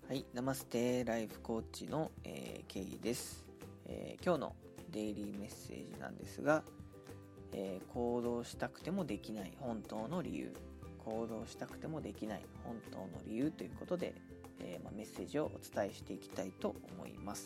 はい、ナマステライフコーチの、ケイです、今日のデイリーメッセージなんですが、行動したくてもできない本当の理由、行動したくてもできない本当の理由ということで、メッセージをお伝えしていきたいと思います。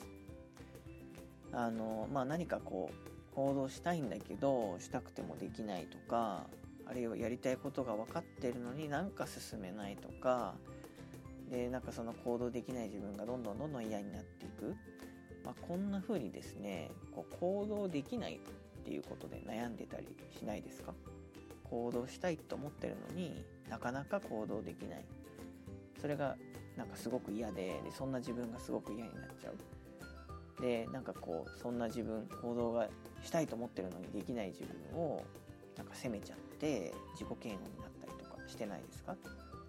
何か行動したいんだけどしたくてもできないとか、あるいはやりたいことが分かってるのになんか進めないとかで、その行動できない自分がどんどん嫌になっていく、こんな風にですね、行動できないっていうことで悩んでたりしないですか？行動したいと思ってるのになかなか行動できない、それがすごく嫌で、そんな自分がすごく嫌になっちゃう。でそんな自分、行動がしたいと思ってるのにできない自分を責めちゃって自己嫌悪になったりとかしてないですか？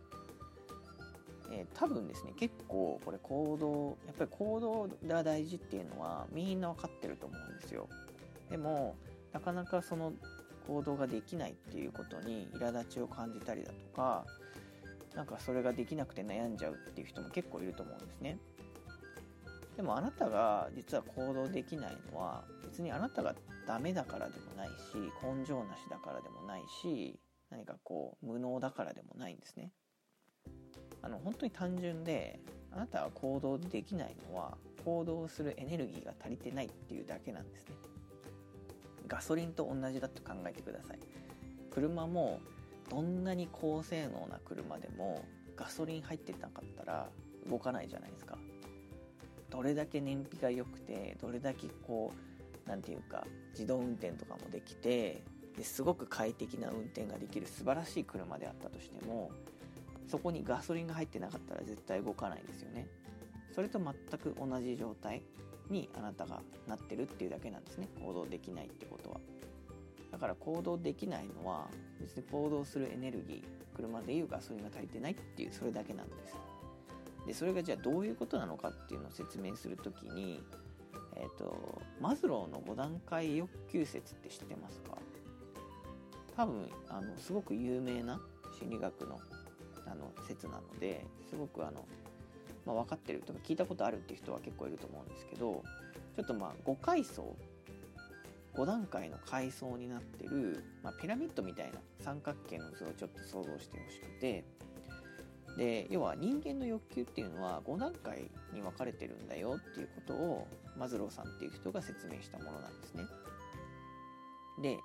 多分ですね、結構これやっぱり行動が大事っていうのはみんな分かってると思うんですよ。でもなかなかその行動ができないっていうことに苛立ちを感じたりだとか、それができなくて悩んじゃうっていう人も結構いると思うんですね。でもあなたが実は行動できないのは別にあなたがダメだからでもないし、根性なしだからでもないし、無能だからでもないんですね。本当に単純で、あなたが行動できないのは行動するエネルギーが足りてないっていうだけなんですね。ガソリンと同じだと考えてください。車もどんなに高性能な車でもガソリン入ってなかったら動かないじゃないですか。どれだけ燃費が良くて、どれだけ自動運転とかもできて、すごく快適な運転ができる素晴らしい車であったとしても、そこにガソリンが入ってなかったら絶対動かないですよね。それと全く同じ状態にあなたがなってるっていうだけなんですね。行動できないってことは。だから行動できないのは別に行動するエネルギー、車でいうガソリンが足りてないっていう、それだけなんです。でそれがじゃあどういうことなのかっていうのを説明するときに、マズローの5段階欲求説って知ってますか？多分すごく有名な心理学の説なので、すごく分かってるとか聞いたことあるっていう人は結構いると思うんですけど、ちょっと5階層、5段階の階層になってる、ピラミッドみたいな三角形の図をちょっと想像してほしくて、で要は人間の欲求っていうのは5段階に分かれてるんだよっていうことをマズローさんっていう人が説明したものなんですね。で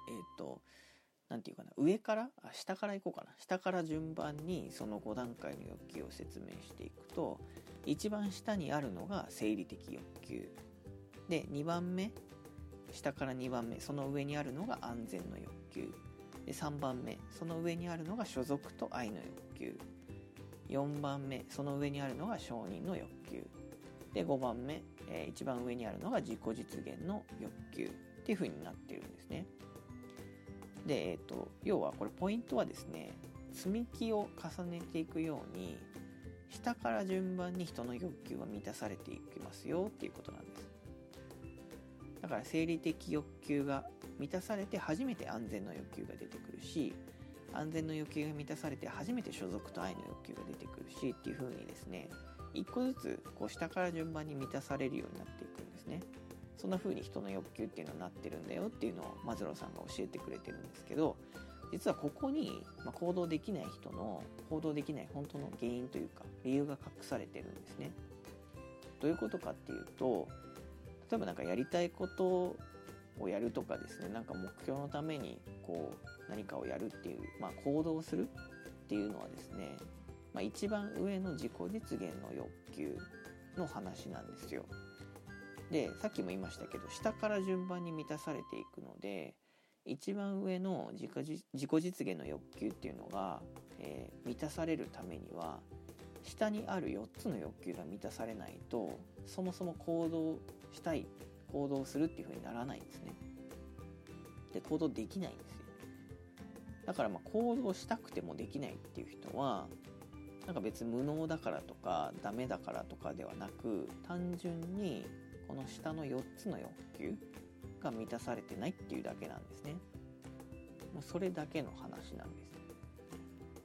下からいこうかな。下から順番にその5段階の欲求を説明していくと、一番下にあるのが生理的欲求で、2番目、下から2番目、その上にあるのが安全の欲求で、3番目、その上にあるのが所属と愛の欲求、4番目、その上にあるのが承認の欲求で、5番目、一番上にあるのが自己実現の欲求っていう風になってるんですね。で、要はこれポイントはですね、積み木を重ねていくように下から順番に人の欲求は満たされていきますよっていうことなんです。だから生理的欲求が満たされて初めて安全の欲求が出てくるし、安全の欲求が満たされて初めて所属と愛の欲求が出てくるしっていう風にですね、一個ずつ下から順番に満たされるようになっていくんですね。そんな風に人の欲求っていうのはなってるんだよっていうのをマズローさんが教えてくれてるんですけど、実はここに、行動できない人の行動できない本当の原因というか理由が隠されてるんですね。どういうことかっていうと、例えばやりたいことをやるとかですね、目標のために何かをやるっていう、行動するっていうのはですね、一番上の自己実現の欲求の話なんですよ。でさっきも言いましたけど、下から順番に満たされていくので、一番上の自己実現の欲求っていうのが、満たされるためには下にある4つの欲求が満たされないと、そもそも行動するっていう風にならないんですね。で行動できないんですよ。だから行動したくてもできないっていう人は別に無能だからとかダメだからとかではなく、単純にこの下の4つの欲求が満たされてないっていうだけなんですね。もうそれだけの話なんです。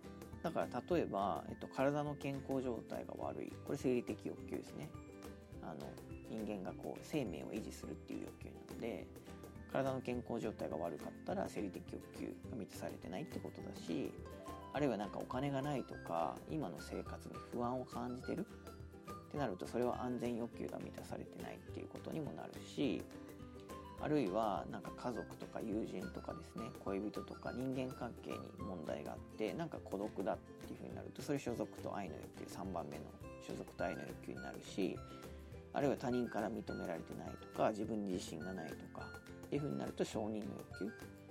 だから例えば、体の健康状態が悪い、これ生理的欲求ですね。人間がこう生命を維持するっていう欲求なので、体の健康状態が悪かったら生理的欲求が満たされてないってことだし、あるいはなんかお金がないとか今の生活に不安を感じてるってなると、それは安全欲求が満たされてないっていうことにもなるし、あるいはなんか家族とか友人とかですね、恋人とか人間関係に問題があって、なんか孤独だっていう風になると、それ所属と愛の欲求、3番目の所属と愛の欲求になるし、あるいは他人から認められてないとか自分に自信がないとかっていう風になると承認の欲求、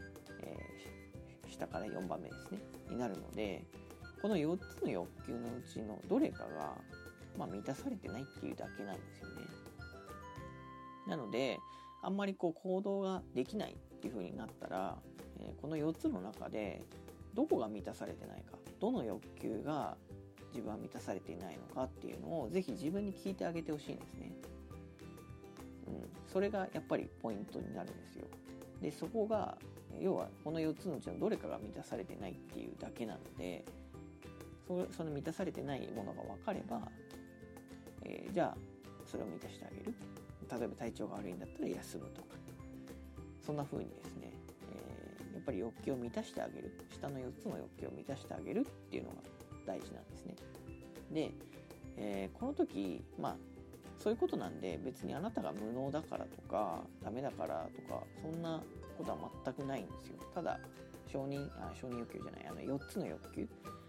下から4番目ですねになるので、この4つの欲求のうちのどれかが、満たされてないっていうだけなんですよね。なのであんまりこう行動ができないっていう風になったら、この4つの中でどこが満たされてないか、どの欲求が自分は満たされていないのかっていうのをぜひ自分に聞いてあげてほしいんですね。それがやっぱりポイントになるんですよ。でそこが要はこの4つのうちのどれかが満たされてないっていうだけなので、その満たされてないものが分かれば、じゃあそれを満たしてあげる。例えば体調が悪いんだったら休むとか、そんな風にですね、やっぱり欲求を満たしてあげる、下の4つの欲求を満たしてあげるっていうのが大事なんですね。で、この時そういうことなんで、別にあなたが無能だからとかダメだからとかそんなことは全くないんですよ。ただ承認欲求じゃない、4つの欲求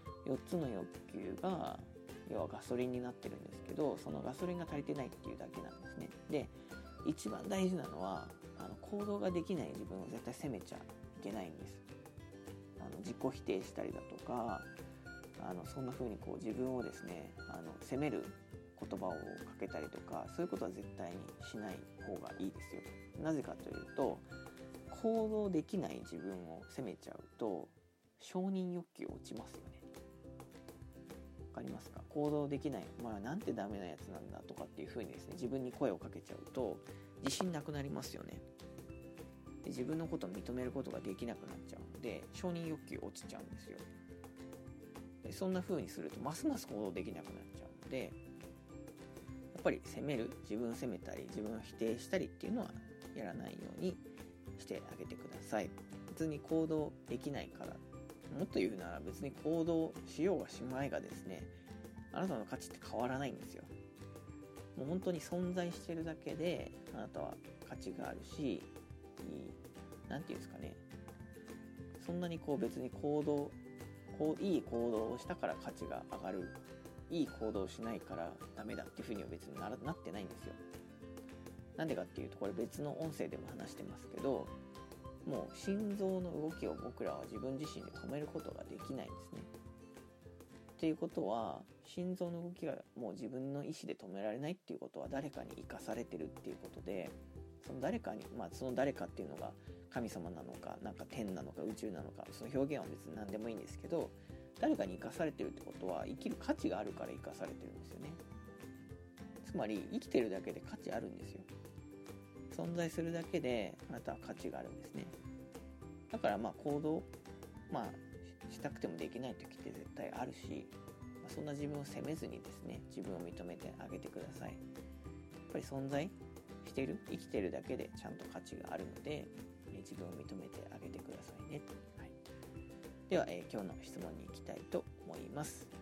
が要はガソリンになってるんですけど、そのガソリンが足りてないっていうだけなんですね。で一番大事なのは行動ができない自分を絶対責めちゃいけないんです。自己否定したりだとか、そんな風にこう自分をですね責める言葉をかけたりとか、そういうことは絶対にしない方がいいですよ。なぜかというと、行動できない自分を責めちゃうと承認欲求落ちますよね。わかりますか？行動できない、なんてダメなやつなんだとかっていう風にですね、自分に声をかけちゃうと自信なくなりますよね。で自分のことを認めることができなくなっちゃうので、承認欲求落ちちゃうんですよ。でそんな風にするとますます行動できなくなっちゃうので、やっぱり責める、自分を責めたり自分を否定したりっていうのはやらないようにしてあげてください。別に行動できないから、もっと言うなら別に行動しようがしまいがですね、あなたの価値って変わらないんですよ。もう本当に存在してるだけであなたは価値があるし、なんていうんですかね、そんなにこう別にいい行動をしたから価値が上がる、いい行動をしないからダメだっていうふうには別になってないんですよ。なんでかっていうと、これ別の音声でも話してますけど、もう心臓の動きを僕らは自分自身で止めることができないんですね。っていうことは、心臓の動きがもう自分の意思で止められないっていうことは誰かに生かされてるっていうことで、その誰かに、その誰かっていうのが神様なのか、なんか天なのか宇宙なのか、その表現は別に何でもいいんですけど、誰かに生かされてるってことは生きる価値があるから生かされてるんですよね。つまり生きてるだけで価値あるんですよ。存在するだけであなたは価値があるんですね。だから行動したくてもできない時って絶対あるし、そんな自分を責めずにですね、自分を認めてあげてください。やっぱり存在してる、生きてるだけでちゃんと価値があるので、自分を認めてあげてくださいね。はい、では、今日の質問に行きたいと思います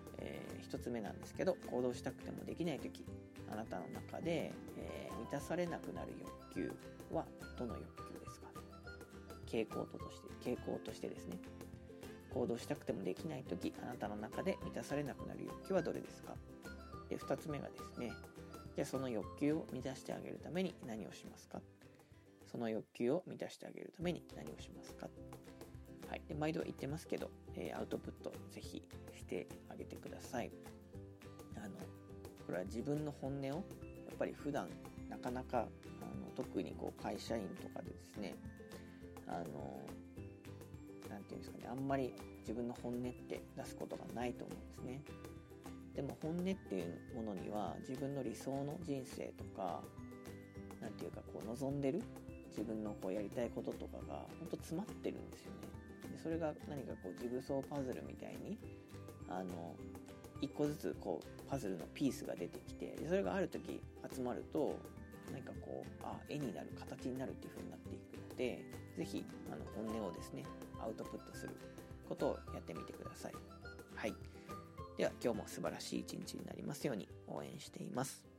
。1つ目なんですけど、行動したくてもできない時、あなたの中で、満たされなくなる欲求はどの欲求ですか？傾向としてですね、行動したくてもできない時、あなたの中で満たされなくなる欲求はどれですか？で、2つ目がですね、じゃあその欲求を満たしてあげるために何をしますか？その欲求を満たしてあげるために何をしますか？はい、で毎度言ってますけど、アウトプットぜひしてあげてください。これは自分の本音をやっぱり普段なかなか特に会社員とかでですね、なんていうんですかね、あんまり自分の本音って出すことがないと思うんですね。でも本音っていうものには自分の理想の人生とか、なんていうか望んでる自分のやりたいこととかが本当詰まってるんですよね。でそれが何かジグソーパズルみたいに一個ずつこうパズルのピースが出てきて、でそれがある時集まると何かこう絵になる、形になるっていう風になっていくので、ぜひ本音をですねアウトプットすることをやってみてください。はい、では今日も素晴らしい一日になりますように応援しています。